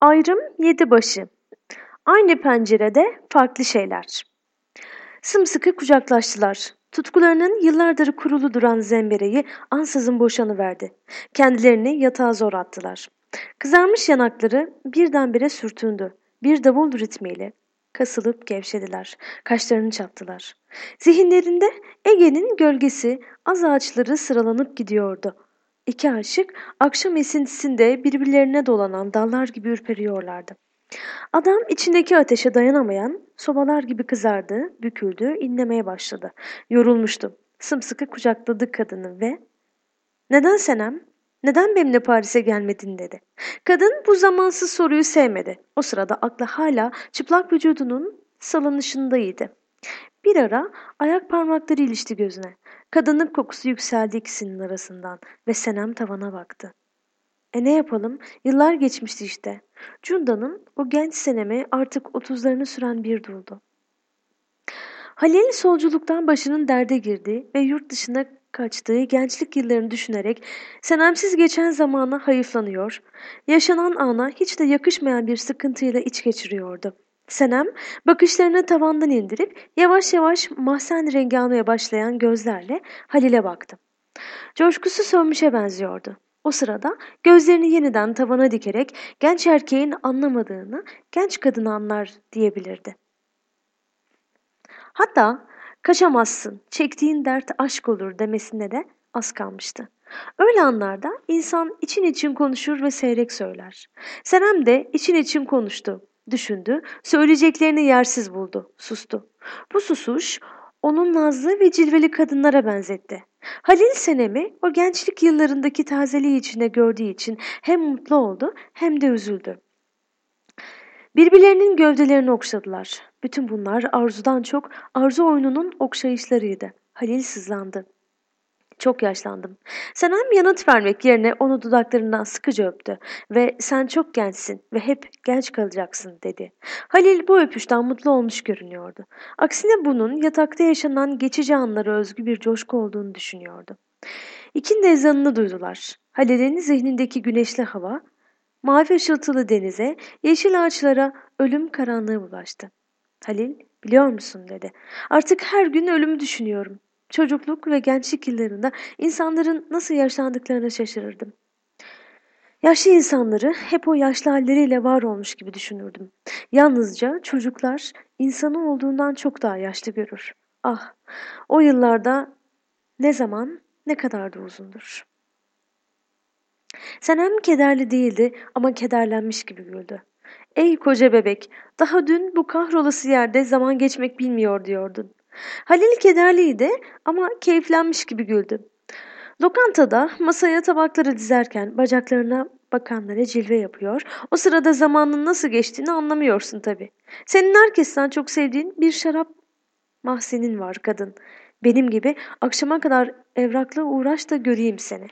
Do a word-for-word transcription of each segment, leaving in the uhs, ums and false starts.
Ayrım yedi başı. Aynı pencerede farklı şeyler. Sımsıkı kucaklaştılar. Tutkularının yıllardır kurulu duran zembereği ansızın boşanıverdi. Kendilerini yatağa zor attılar. Kızarmış yanakları birdenbire sürtündü. Bir davul ritmiyle kasılıp gevşediler. Kaşlarını çattılar. Zihinlerinde Ege'nin gölgesi az ağaçları sıralanıp gidiyordu. İki aşık akşam esintisinde birbirlerine dolanan dallar gibi ürperiyorlardı. Adam içindeki ateşe dayanamayan sobalar gibi kızardı, büküldü, inlemeye başladı. Yorulmuştu. Sımsıkı kucakladı kadını ve ''Neden Senem? Neden benimle Paris'e gelmedin?'' dedi. Kadın bu zamansız soruyu sevmedi. O sırada aklı hala çıplak vücudunun salınışındaydı. Bir ara ayak parmakları ilişti gözüne. Kadının kokusu yükseldi ikisinin arasından ve Senem tavana baktı. E ne yapalım? Yıllar geçmişti işte. Cunda'nın o genç Senem'i artık otuzlarını süren bir duldu. Halil solculuktan başının derde girdiği ve yurt dışına kaçtığı gençlik yıllarını düşünerek Senemsiz geçen zamana hayıflanıyor, yaşanan ana hiç de yakışmayan bir sıkıntıyla iç geçiriyordu. Senem bakışlarını tavandan indirip yavaş yavaş mahzen rengi almaya başlayan gözlerle Halil'e baktı. Coşkusu sönmüşe benziyordu. O sırada gözlerini yeniden tavana dikerek genç erkeğin anlamadığını genç kadın anlar diyebilirdi. Hatta kaçamazsın, çektiğin dert aşk olur demesine de az kalmıştı. Öyle anlarda insan için için konuşur ve seyrek söyler. Senem de için için konuştu, düşündü, söyleyeceklerini yersiz buldu, sustu. Bu susuş onun nazlı ve cilveli kadınlara benzetti. Halil Senem'i o gençlik yıllarındaki tazeliği içinde gördüğü için hem mutlu oldu hem de üzüldü. Birbirlerinin gövdelerini okşadılar. Bütün bunlar arzudan çok arzu oyununun okşayışlarıydı. Halil sızlandı. Çok yaşlandım. Senem yanıt vermek yerine onu dudaklarından sıkıca öptü ve sen çok gençsin ve hep genç kalacaksın dedi. Halil bu öpüşten mutlu olmuş görünüyordu. Aksine bunun yatakta yaşanan geçici anlara özgü bir coşku olduğunu düşünüyordu. İkindi ezanını duydular. Halil'in zihnindeki güneşli hava, mavi ışıltılı denize, yeşil ağaçlara ölüm karanlığı bulaştı. Halil, biliyor musun dedi. Artık her gün ölümü düşünüyorum. Çocukluk ve gençlik yıllarında insanların nasıl yaşlandıklarına şaşırırdım. Yaşlı insanları hep o yaşlı halleriyle var olmuş gibi düşünürdüm. Yalnızca çocuklar insanı olduğundan çok daha yaşlı görür. Ah, o yıllarda ne zaman ne kadar da uzundur. Senem kederli değildi ama kederlenmiş gibi güldü. Ey koca bebek, daha dün bu kahrolası yerde zaman geçmek bilmiyor diyordun. Halil kederliydi ama keyiflenmiş gibi güldü. Lokantada masaya tabakları dizerken bacaklarına bakanlara cilve yapıyor. O sırada zamanın nasıl geçtiğini anlamıyorsun tabii. Senin herkesten çok sevdiğin bir şarap mahzenin var kadın. Benim gibi akşama kadar evrakla uğraş da göreyim seni.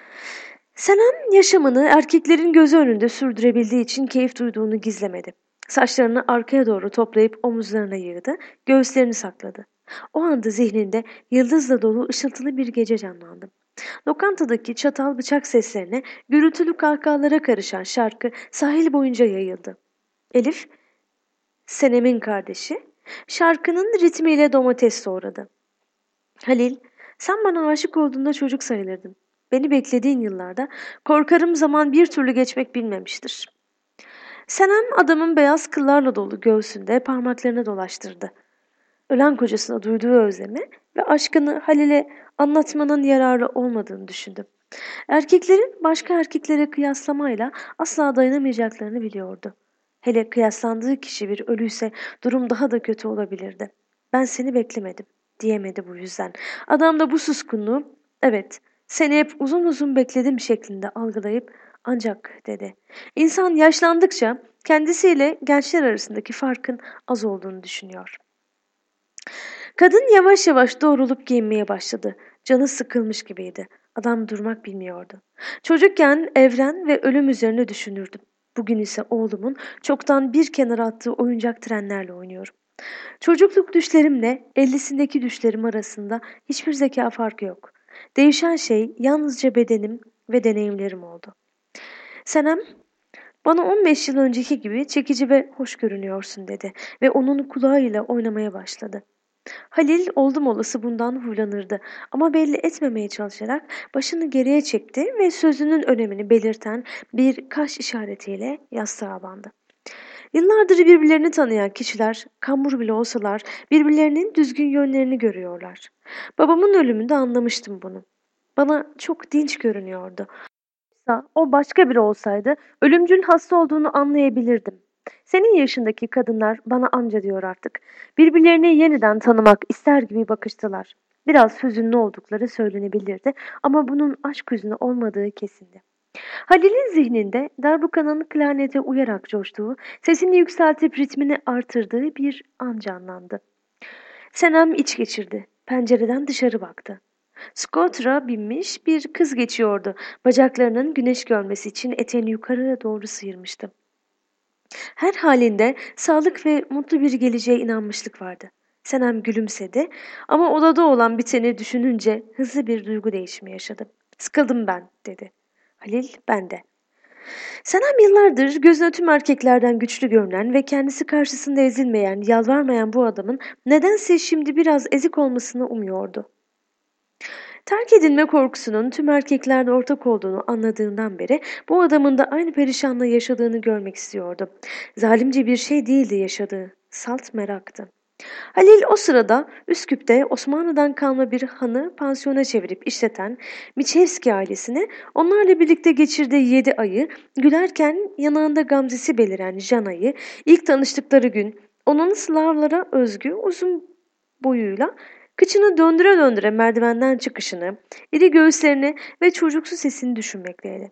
Senem yaşamını erkeklerin gözü önünde sürdürebildiği için keyif duyduğunu gizlemedi. Saçlarını arkaya doğru toplayıp omuzlarına yığdı, göğüslerini sakladı. O anda zihninde yıldızla dolu ışıltılı bir gece canlandı. Lokantadaki çatal bıçak seslerine, gürültülü kahkahalara karışan şarkı sahil boyunca yayıldı. Elif, Senem'in kardeşi, şarkının ritmiyle domates doğradı. Halil, sen bana aşık olduğunda çocuk sayılırdın. Beni beklediğin yıllarda korkarım zaman bir türlü geçmek bilmemiştir. Senem adamın beyaz kıllarla dolu göğsünde parmaklarını dolaştırdı. Ölen kocasına duyduğu özlemi ve aşkını Halil'e anlatmanın yararı olmadığını düşündü. Erkeklerin başka erkeklere kıyaslamayla asla dayanamayacaklarını biliyordu. Hele kıyaslandığı kişi bir ölüyse durum daha da kötü olabilirdi. Ben seni beklemedim diyemedi bu yüzden. Adam da bu suskunluğu, evet seni hep uzun uzun bekledim şeklinde algılayıp ancak dedi. İnsan yaşlandıkça kendisiyle gençler arasındaki farkın az olduğunu düşünüyor. Kadın yavaş yavaş doğrulup giyinmeye başladı. Canı sıkılmış gibiydi. Adam durmak bilmiyordu. Çocukken evren ve ölüm üzerine düşünürdüm. Bugün ise oğlumun çoktan bir kenara attığı oyuncak trenlerle oynuyorum. Çocukluk düşlerimle ellisindeki düşlerim arasında hiçbir zeka farkı yok. Değişen şey yalnızca bedenim ve deneyimlerim oldu. Senem, "Bana on beş yıl önceki gibi çekici ve hoş görünüyorsun." dedi ve onun kulağıyla oynamaya başladı. Halil oldum olası bundan huylanırdı ama belli etmemeye çalışarak başını geriye çekti ve sözünün önemini belirten bir kaş işaretiyle yastığa bandı. Yıllardır birbirlerini tanıyan kişiler, kambur bile olsalar birbirlerinin düzgün yönlerini görüyorlar. Babamın ölümünde anlamıştım bunu. Bana çok dinç görünüyordu. Oysa o başka biri olsaydı ölümcül hasta olduğunu anlayabilirdim. Senin yaşındaki kadınlar bana amca diyor artık. Birbirlerini yeniden tanımak ister gibi bakıştılar. Biraz hüzünlü oldukları söylenebilirdi ama bunun aşk hüznü olmadığı kesindi. Halil'in zihninde darbukanın klarnete uyarak coştuğu, sesini yükseltip ritmini artırdığı bir an canlandı. Senem iç geçirdi. Pencereden dışarı baktı. Scooter'a binmiş bir kız geçiyordu. Bacaklarının güneş görmesi için eteğini yukarıya doğru sıyırmıştı. Her halinde sağlık ve mutlu bir geleceğe inanmışlık vardı. Senem gülümsedi ama odada olan biteni düşününce hızlı bir duygu değişimi yaşadı. "Sıkıldım ben," dedi. Halil, "Ben de." Senem yıllardır gözüne tüm erkeklerden güçlü görünen ve kendisi karşısında ezilmeyen, yalvarmayan bu adamın nedense şimdi biraz ezik olmasını umuyordu. Terk edilme korkusunun tüm erkeklerde ortak olduğunu anladığından beri bu adamın da aynı perişanlığı yaşadığını görmek istiyordu. Zalimce bir şey değildi yaşadığı, salt meraktı. Halil o sırada Üsküp'te Osmanlı'dan kalma bir hanı pansiyona çevirip işleten Miçevski ailesini, onlarla birlikte geçirdiği yedi ayı, gülerken yanağında gamzesi beliren Jana'yı, ilk tanıştıkları gün onun Slavlara özgü uzun boyuyla kıçını döndüre döndüre merdivenden çıkışını, iri göğüslerini ve çocuksu sesini düşünmekteydi.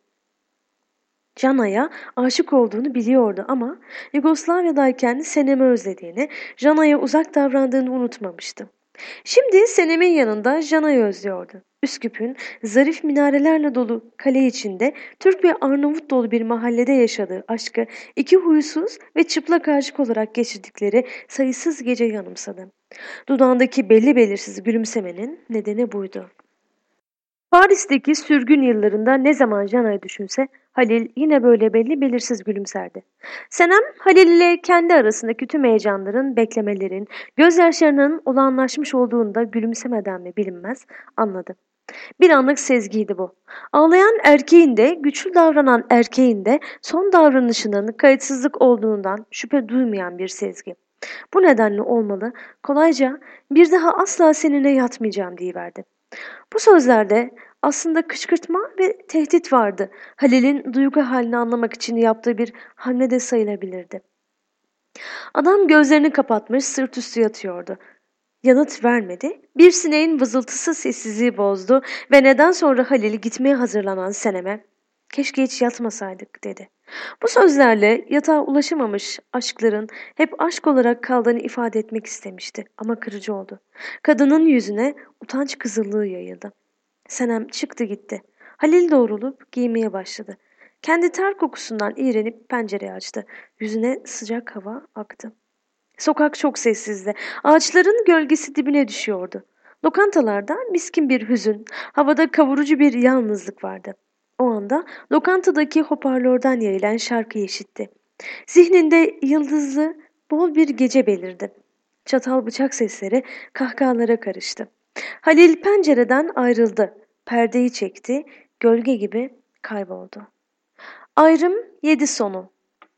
Jana'ya aşık olduğunu biliyordu ama Yugoslavya'dayken Senem'i özlediğini, Jana'ya uzak davrandığını unutmamıştı. Şimdi Senem'in yanında Jana'yı özlüyordu. Üsküp'ün zarif minarelerle dolu kale içinde Türk ve Arnavut dolu bir mahallede yaşadığı aşkı iki huysuz ve çıplak aşık olarak geçirdikleri sayısız gece yanımsadı. Dudağındaki belli belirsiz gülümsemenin nedeni buydu. Paris'teki sürgün yıllarında ne zaman Jana'yı düşünse Halil yine böyle belli belirsiz gülümserdi. Senem, Halil ile kendi arasındaki tüm heyecanların, beklemelerin, gözyaşlarının olağanlaşmış olduğunu da gülümsemeden mi bilinmez anladı. Bir anlık sezgiydi bu. Ağlayan erkeğin de, güçlü davranan erkeğin de son davranışının kayıtsızlık olduğundan şüphe duymayan bir sezgi. Bu nedenle olmalı, kolayca bir daha asla seninle yatmayacağım diyiverdi. Bu sözlerde aslında kışkırtma ve tehdit vardı. Halil'in duygu halini anlamak için yaptığı bir hamle de sayılabilirdi. Adam gözlerini kapatmış sırt üstü yatıyordu. Yanıt vermedi. Bir sineğin vızıltısı sessizliği bozdu ve neden sonra Halil'i gitmeye hazırlanan Senem'e "Keşke hiç yatmasaydık," dedi. Bu sözlerle yatağa ulaşamamış aşkların hep aşk olarak kaldığını ifade etmek istemişti ama kırıcı oldu. Kadının yüzüne utanç kızıllığı yayıldı. Senem çıktı gitti. Halil doğrulup giymeye başladı. Kendi ter kokusundan iğrenip pencereyi açtı. Yüzüne sıcak hava aktı. Sokak çok sessizdi. Ağaçların gölgesi dibine düşüyordu. Lokantalarda miskin bir hüzün, havada kavurucu bir yalnızlık vardı. O anda lokantadaki hoparlörden yayılan şarkıyı işitti. Zihninde yıldızlı, bol bir gece belirdi. Çatal bıçak sesleri kahkahalara karıştı. Halil pencereden ayrıldı. Perdeyi çekti, gölge gibi kayboldu. Ayrım yedi sonu.